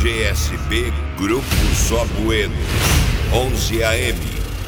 GSB Grupo Só Buenos, 11 AM.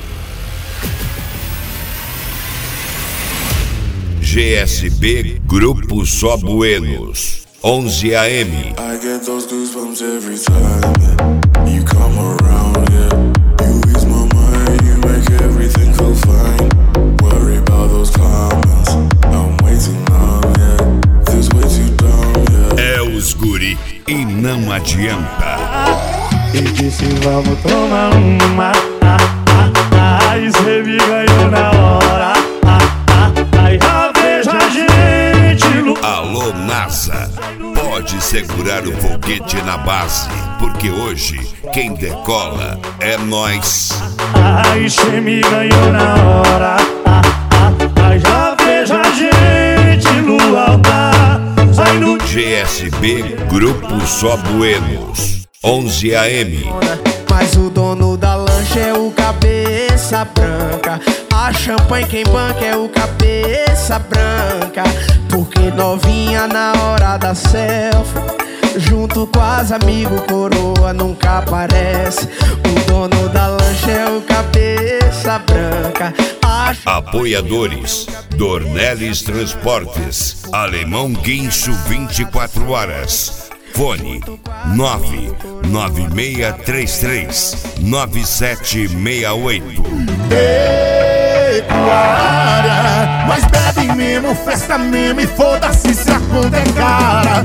GSB Grupo Só Buenos, 11 AM. I get those goosebumps every time you come around, yeah. You ease my mind, you make everything feel fine. Worry about those comments, I'm waiting now, yeah. This way too dumb, yeah. É os guri e não adianta. E disse vamos tomar uma, e cê me ganhou na hora, já vejo a gente. Alô NASA, pode segurar o foguete na base, porque hoje quem decola é nós. Ai, cê me ganhou na hora, já vejo a gente no altar. Sai no GSB Grupo Só Buenos, 11 AM. Mas o dono da lancha é o cabeça branca. A champanhe quem banca é o cabeça branca. Porque novinha na hora da selfie, junto com as amigos coroa nunca aparece. O dono da lancha é o cabeça branca. Apoiadores: Dornelles Transportes, Alemão Guincho 24 horas. Fone 996339768. Pecuária, mas bebe mesmo, festa mesmo e foda-se se a conta é cara.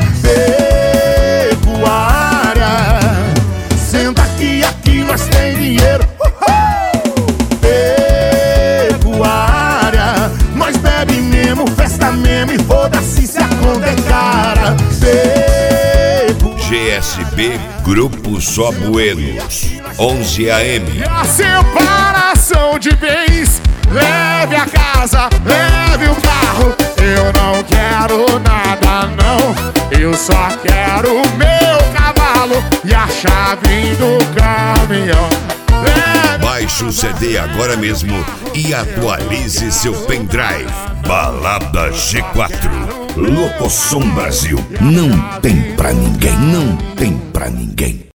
Pecuária, senta aqui nós tem dinheiro. Pecuária, nós bebe mesmo, festa mesmo e foda-se se a conta é cara. GSB Grupo Só Buenos, 11 AM. A separação de bens, leve a casa, leve o carro. Eu não quero nada não, eu só quero o meu cavalo e a chave do caminhão. Baixe o CD agora mesmo e atualize seu pendrive. Balada G4, Locosom Brasil. Não tem pra ninguém, não tem pra ninguém.